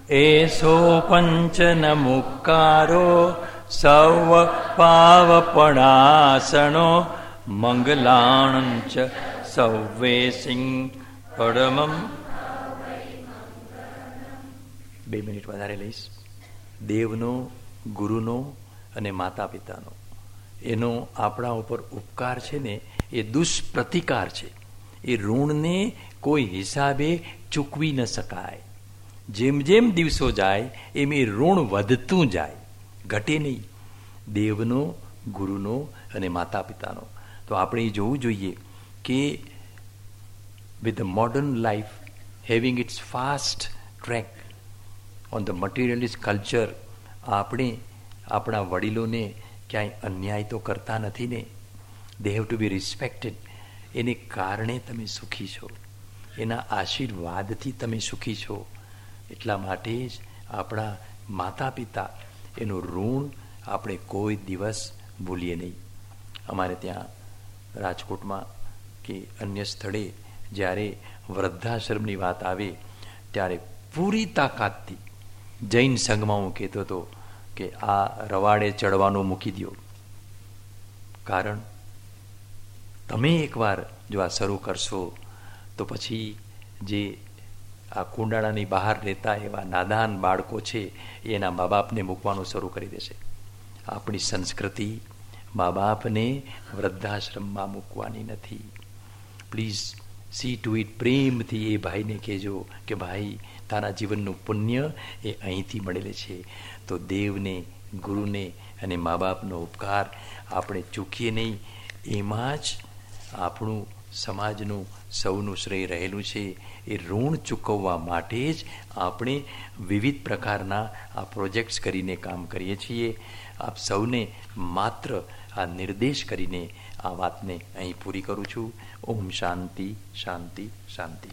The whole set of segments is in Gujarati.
એસો પંચન મુક્કારો સૌ પાવપણાસણો મંગલાણંચ સૌવે સિંહ પરમમ. 2 મિનિટ વધારે લઈશ. દેવનો, ગુરુનો અને માતા પિતાનો એનો આપણા ઉપર ઉપકાર છે ને એ દુષ્પ્રતિકાર છે. એ ઋણને કોઈ હિસાબે ચૂકવી ન શકાય. જેમ જેમ દિવસો જાય એમ એ ઋણ વધતું જાય, ઘટે નહીં. દેવનો, ગુરુનો અને માતા પિતાનો. તો આપણે એ જોવું જોઈએ કે with the modern life having its fast track on the materialist culture, આપણે આપણા વડીલોને ક્યાંય અન્યાય તો કરતા નથી ને. they have to be respected. એને કારણે તમે સુખી છો, એના આશીર્વાદથી તમે સુખી છો. એટલા માટે જ આપણા માતા પિતા એનું ઋણ આપણે કોઈ દિવસ ભૂલીએ નહીં. અમારે ત્યાં રાજકોટમાં કે અન્ય સ્થળે જ્યારે વૃદ્ધાશ્રમની વાત આવે ત્યારે પૂરી તાકાતથી જૈન સંઘમાં હું કહેતો હતો કે આ રવાડે ચડવાનું મૂકી દો. કારણ તમે એકવાર જો આ શરૂ કરશો તો પછી જે આ કુંડાળાની બહાર રહેતા એવા નાદાન બાળકો છે એના મા બાપને મૂકવાનું શરૂ કરી દેશે. આપણી સંસ્કૃતિ મા બાપને વૃદ્ધાશ્રમમાં મૂકવાની નથી. Please see to it. પ્રેમથી એ ભાઈને કહેજો કે ભાઈ તારા જીવનનું પુણ્ય એ અહીંથી મળેલે છે. તો દેવને, ગુરુને અને મા બાપનો ઉપકાર આપણે ચૂકીએ નહીં. એમાં જ આપણું સમાજનું સૌનું શ્રેય રહેલું છે. એ ઋણ ચૂકવવા માટે જ આપણે વિવિધ પ્રકારના આ પ્રોજેક્ટ્સ કરીને કામ કરીએ છીએ. આપ સૌને માત્ર આ નિર્દેશ કરીને આ વાતને અહીં પૂરી કરું છું. ઓમ શાંતિ શાંતિ શાંતિ.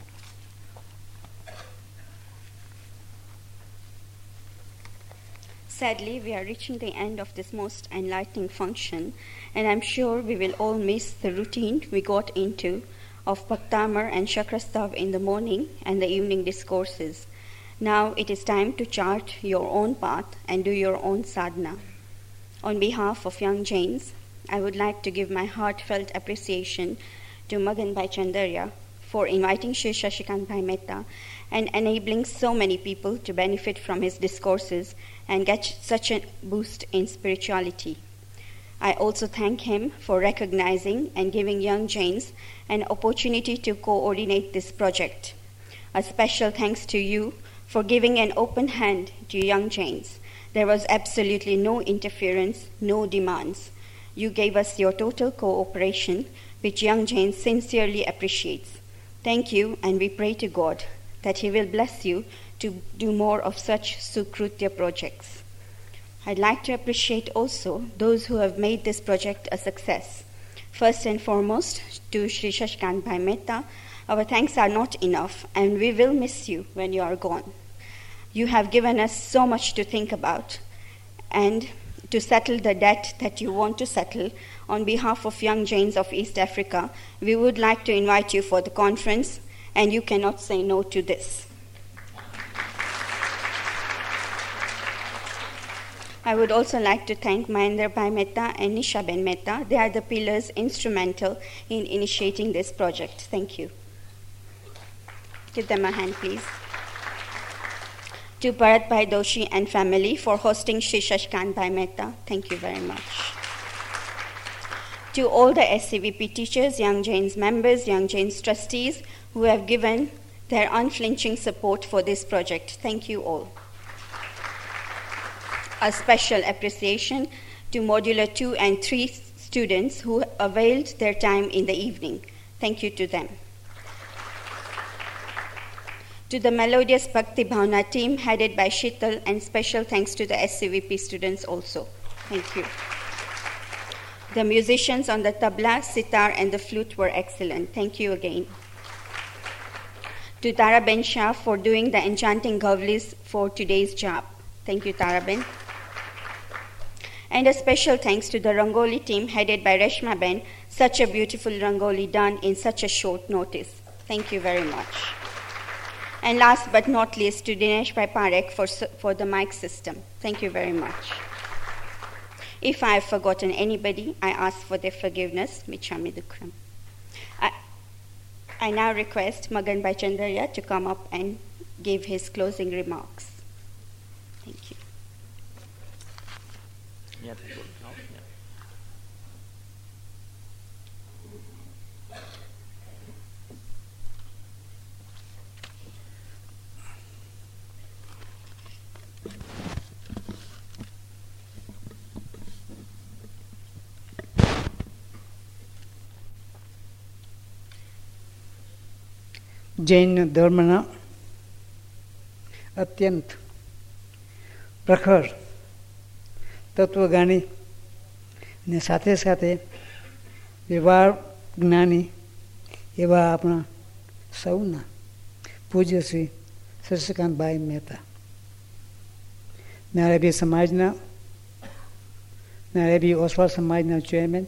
Sadly, we are reaching the end of this most enlightening function, and I'm sure we will all miss the routine we got into of Bhaktamar and Chakrastav in the morning and the evening discourses. Now it is time to chart your own path and do your own sadhana. On behalf of young Jains, I would like to give my heartfelt appreciation to Magan Bhai Chandarya for inviting Shri Shashikant Bhai Mehta and enabling so many people to benefit from his discourses and get such a boost in spirituality. I also thank him for recognizing and giving young Jains an opportunity to coordinate this project. A special thanks to you for giving an open hand to young Jains. There was absolutely no interference, no demands. You gave us your total cooperation, which young Jains sincerely appreciates. Thank you, and we pray to God that He will bless you to do more of such Sukrutya projects. I'd like to appreciate also those who have made this project a success. First and foremost, to Shri Shashikant Bhai Mehta, our thanks are not enough, and we will miss you when you are gone. You have given us so much to think about, and to settle the debt that you want to settle, on behalf of young Jains of East Africa, we would like to invite you for the conference, and you cannot say no to this. I would also like to thank Mahendra Bhai Mehta and Nisha Ben Mehta. They are the pillars instrumental in initiating this project. Thank you. Give them a hand, please. To Bharat Bhai Doshi and family for hosting Shri Shashikant Bhai Mehta. Thank you very much. To all the SCVP teachers, Young Jains members, Young Jains trustees who have given their unflinching support for this project. Thank you all. A special appreciation to Modular 2 and 3 students who availed their time in the evening. Thank you to them. To the Melodious Bhakti Bhavna team headed by Sheetal, and special thanks to the SCVP students also. Thank you. The musicians on the tabla, sitar and the flute were excellent. Thank you again. To Tara Ben Shah for doing the enchanting gavlis for today's job. Thank you, Tara Ben. And a special thanks to the Rangoli team headed by Reshma Ben. Such a beautiful Rangoli done in such a short notice. Thank you very much. And last but not least, to Dinesh Bhai Parekh for the mic system. Thank you very much. If I have forgotten anybody, I ask for their forgiveness. Michami Dukram. I now request Magan Bhai Chandaria to come up and give his closing remarks. Thank you. Jain ધર્મના અત્યંત પ્રખર તત્વજ્ઞાની અને સાથે સાથે વ્યવહાર જ્ઞાની એવા આપણા સૌના પૂજ્ય શ્રી શશિકાંતભાઈ મહેતા નારાયણી સમાજના નારાયણી ઓસવાળ સમાજના ચેરમેન,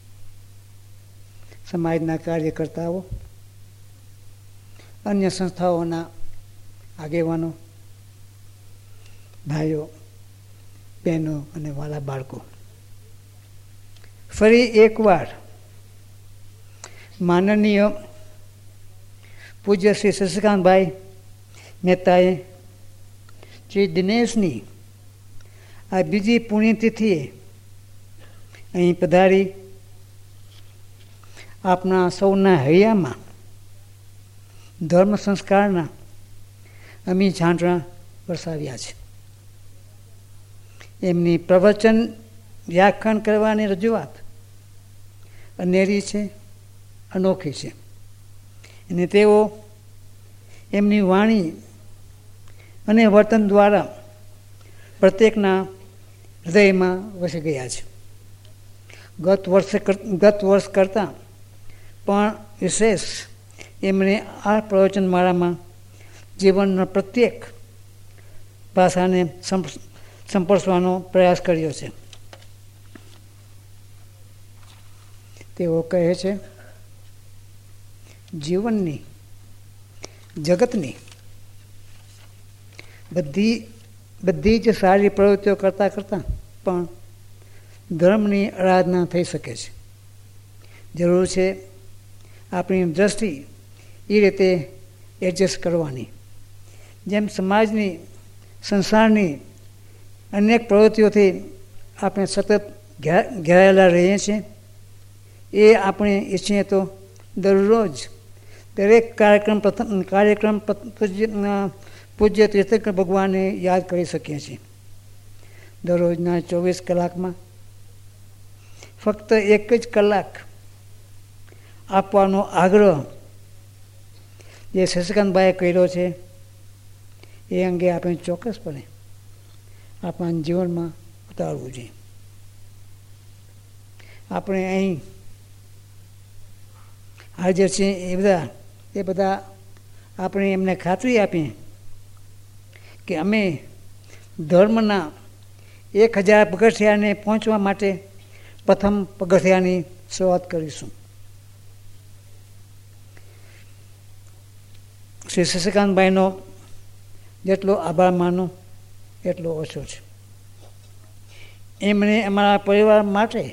સમાજના કાર્યકર્તાઓ, અન્ય સંસ્થાઓના આગેવાનો, ભાઈઓ, બહેનો અને વાલા બાળકો, ફરી એકવાર માનનીય પૂજ્ય શ્રી શશિકાંતભાઈ મહેતાએ શ્રી દિનેશની આ બીજી પુણ્યતિથિએ અહીં પધારી આપણા સૌના હૈયામાં ધર્મ સંસ્કારના અમી ઝાંટણા વરસાવ્યા છે. એમની પ્રવચન વ્યાખ્યાન કરવાની રજૂઆત અનેરી છે, અનોખી છે, અને તેઓ એમની વાણી અને વર્તન દ્વારા પ્રત્યેકના હૃદયમાં વસી ગયા છે. ગત વર્ષ કરતાં પણ વિશેષ એમણે આ પ્રવચનમાળામાં જીવનના પ્રત્યેક પાસાને સંપર્શવાનો પ્રયાસ કર્યો છે. તેઓ કહે છે, જીવનની, જગતની બધી જ સારી પ્રવૃત્તિઓ કરતાં કરતાં પણ ધર્મની આરાધના થઈ શકે છે. જરૂર છે આપણી દ્રષ્ટિ એ રીતે એડજસ્ટ કરવાની. જેમ સમાજની, સંસારની અનેક પ્રવૃત્તિઓથી આપણે સતત ઘેરાયેલા રહીએ છીએ, એ આપણે ઈચ્છીએ તો દરરોજ દરેક કાર્યક્રમ પૂજ્ય તીર્થંકર ભગવાનને યાદ કરી શકીએ છીએ. દરરોજના 24 કલાકમાં ફક્ત એક જ કલાક આપવાનો આગ્રહ જે શશિકાંતભાઈએ કર્યો છે, એ અંગે આપણે ચોક્કસપણે આપણા જીવનમાં ઉતારવું જોઈએ. આપણે અહીં હાજર છીએ એ બધા આપણે એમને ખાતરી આપીએ કે અમે ધર્મના 1000 પગથિયાને પહોંચવા માટે પ્રથમ પગથિયાની શરૂઆત કરીશું. શ્રી શશિકાંતભાઈનો જેટલો આભાર માનો એટલો ઓછો છે. એમણે અમારા પરિવાર માટે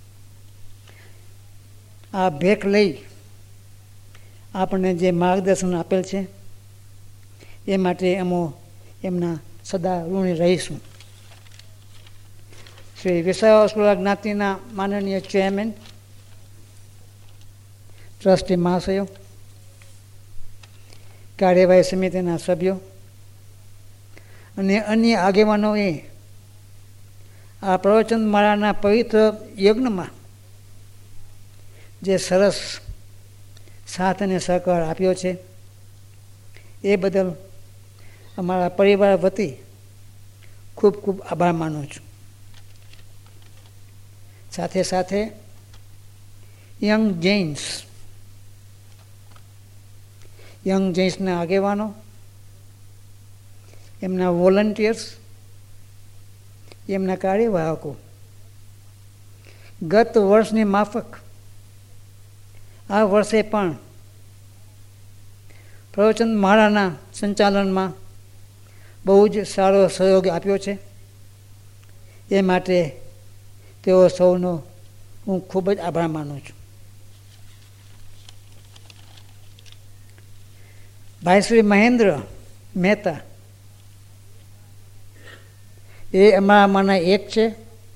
આ ભેખ લઈ આપણને જે માર્ગદર્શન આપેલ છે એ માટે અમે એમના સદા ઋણી રહીશું. શ્રી વિસાવસ્કુલા જ્ઞાતિના માનનીય ચેરમેન, ટ્રસ્ટી મહાશયો, કાર્યવાહી સમિતિના સભ્યો અને અન્ય આગેવાનોએ આ પ્રવચનમાળાના પવિત્ર યજ્ઞમાં જે સરસ સાથ અને સહકાર આપ્યો છે, એ બદલ અમારા પરિવાર વતી ખૂબ ખૂબ આભાર માનું છું. સાથે સાથે યંગ જૈન્સના આગેવાનો, એમના વોલન્ટિયર્સ, એમના કાર્યવાહકો ગત વર્ષની માફક આ વર્ષે પણ પ્રવચન માળાના સંચાલનમાં બહુ જ સારો સહયોગ આપ્યો છે. એ માટે તેઓ સૌનો હું ખૂબ જ આભાર માનું છું. ભાઈ શ્રી મહેન્દ્ર મહેતા એ અમારામાંના એક છે.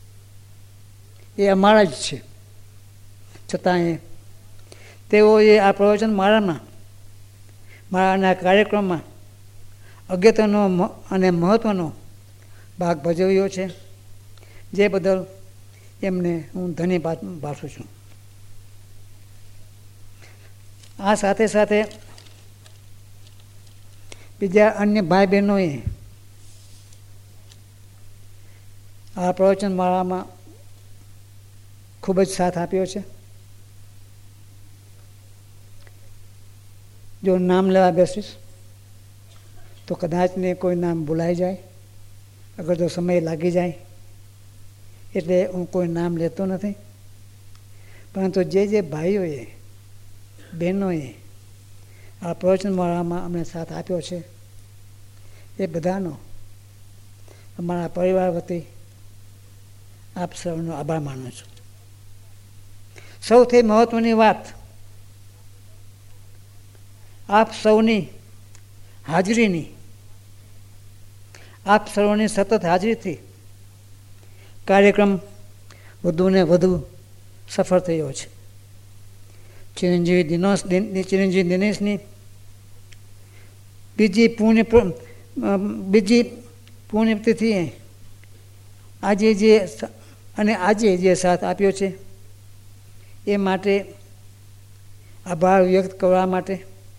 એ અમારા જ છે. છતાં તેઓએ આ પ્રવચન માળાના કાર્યક્રમમાં અગત્યનો અને મહત્ત્વનો ભાગ ભજવ્યો છે, જે બદલ એમને હું ધન્યવાદ પાઠવું છું. આ સાથે સાથે બીજા અન્ય ભાઈ બહેનોએ આ પ્રવચન માળામાં ખૂબ જ સાથ આપ્યો છે. જો નામ લેવા બેસીશ તો કદાચ ને કોઈ નામ ભૂલાઈ જાય, અગર જો સમય લાગી જાય, એટલે હું કોઈ નામ લેતો નથી. પરંતુ જે ભાઈઓએ બહેનોએ આ પ્રવચન માળામાં અમને સાથ આપ્યો છે, એ બધાનો અમારા પરિવાર વતી આપ સૌનો આભાર માનું છું. સૌથી મહત્ત્વની વાત, આપ સૌની હાજરીની, આપ સૌની સતત હાજરીથી કાર્યક્રમ વધુ ને વધુ સફળ થયો છે. ચિરંજીવી દિનેશની બીજી પુણ્યતિથિએ આજે જે સાથ આપ્યો છે, એ માટે આભાર વ્યક્ત કરવા માટે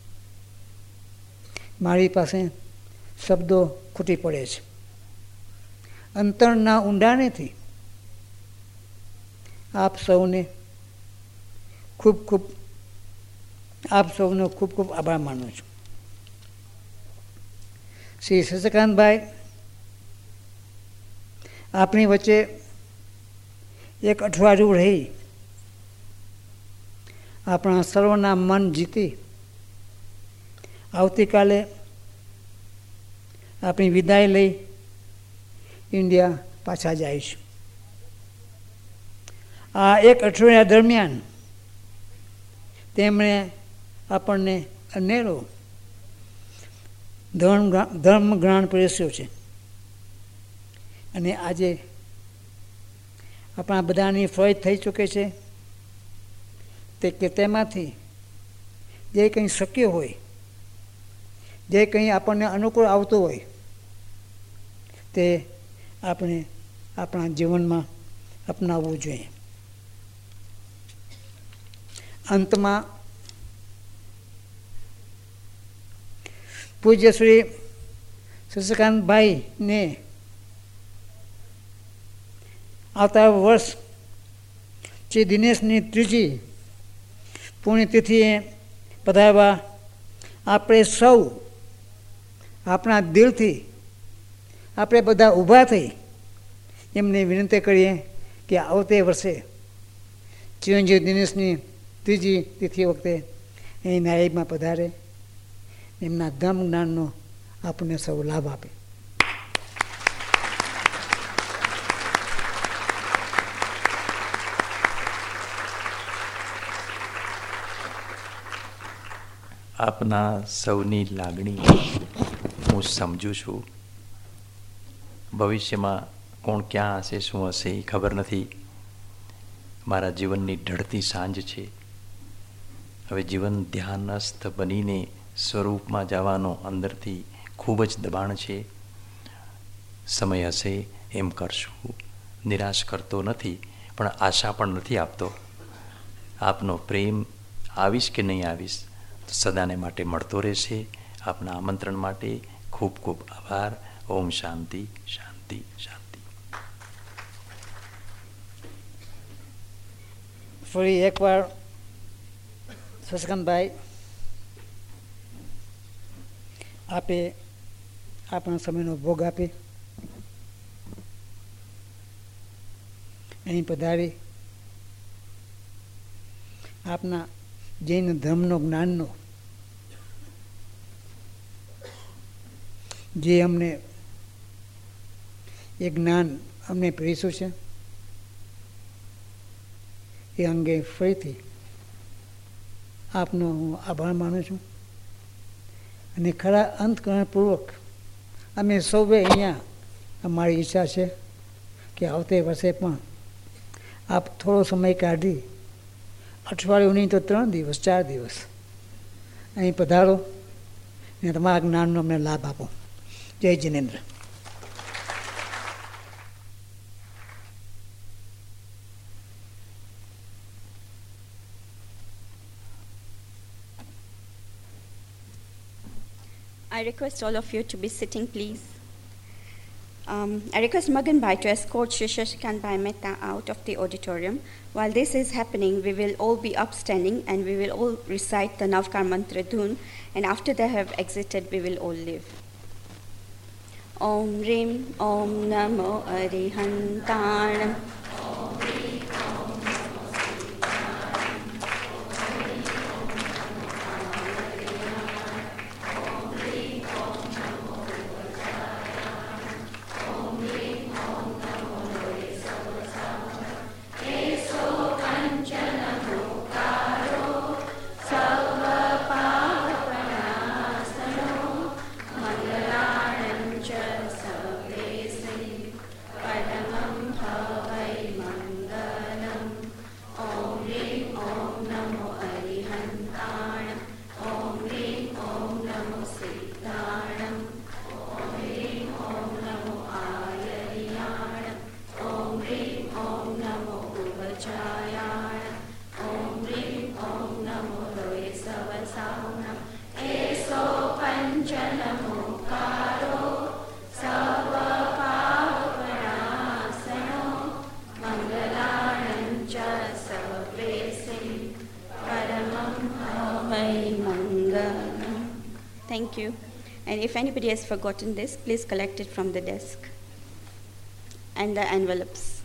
મારી પાસે શબ્દો ખૂટી પડે છે. અંતરના ઊંડાણેથી આપ સૌનો ખૂબ ખૂબ આભાર માનું છું. શ્રી શશિકાંતભાઈ આપણી વચ્ચે એક અઠવાડિયું રહી આપણા સર્વના મન જીતી આવતીકાલે આપણી વિદાય લઈ ઇન્ડિયા પાછા જઈશું. આ એક અઠવાડિયા દરમિયાન તેમણે આપણને અનેરો ધર્મ જ્ઞાન પીરસ્યો છે. અને આજે આપણા બધાની ફરજ થઈ ચૂકે છે કે તેમાંથી જે કંઈ શક્ય હોય, જે કંઈ આપણને અનુકૂળ આવતું હોય, તે આપણે આપણા જીવનમાં અપનાવવું જોઈએ. અંતમાં પૂજ્ય શ્રી શશિકાંતભાઈને આવતા વર્ષ શ્રી દિનેશની ત્રીજી પુણ્યતિથિએ પધારવા આપણે સૌ આપણા દિલથી આપણે બધા ઊભા થઈ એમને વિનંતી કરીએ કે આવતે વર્ષે ચિરંજીવ દિનેશની ત્રીજી તિથિ વખતે અહીં નાયબમાં પધારે, એમના ધર્મ જ્ઞાનનો આપણને સૌ લાભ આપે. આપના સૌની લાગણી હું સમજું છું. ભવિષ્યમાં કોણ ક્યાં હશે, શું હશે એ ખબર નથી. મારા જીવનની ઢળતી સાંજ છે. હવે જીવન ધ્યાનસ્થ બનીને સ્વરૂપમાં જવાનો અંદરથી ખૂબ જ દબાણ છે. સમય હશે એમ કરશું. નિરાશ કરતો નથી, પણ આશા પણ નથી આપતો. આપનો પ્રેમ આવીશ કે નહીં આવીશ તો સદાને માટે મળતો રહેશે. આપના આમંત્રણ માટે ખૂબ ખૂબ આભાર. ઓમ શાંતિ શાંતિ શાંતિ. ફરી એકવાર શશિકાંતભાઈ, આપે આપણા સમયનો ભોગ આપી અહીં પધારી આપના જૈન ધર્મનો જ્ઞાનનો જે અમને એ જ્ઞાન અમને પીરસ્યું છે એ અંગે ફરીથી આપનો હું આભાર માનું છું. અને ખરા અંતકરણપૂર્વક અમે સૌએ અહીંયા અમારી ઈચ્છા છે કે આવતે વર્ષે પણ આપ થોડો સમય કાઢી અઠવાડિયું નહીં તો 3 દિવસ 4 દિવસ અહીં પધારો અને તમારા જ્ઞાનનો અમને લાભ આપો. જય Jinendra. I request all of you to be sitting, please. I request Magan Bhai to escort Shri Shashikant Bhai Mehta out of the auditorium. While this is happening, we will all be upstanding and we will all recite the Navkar Mantra Dhun, and after they have exited, we will all leave. Om Rim Om Namo Arihantanam. Thank you. And if anybody has forgotten this, please collect it from the desk and the envelopes.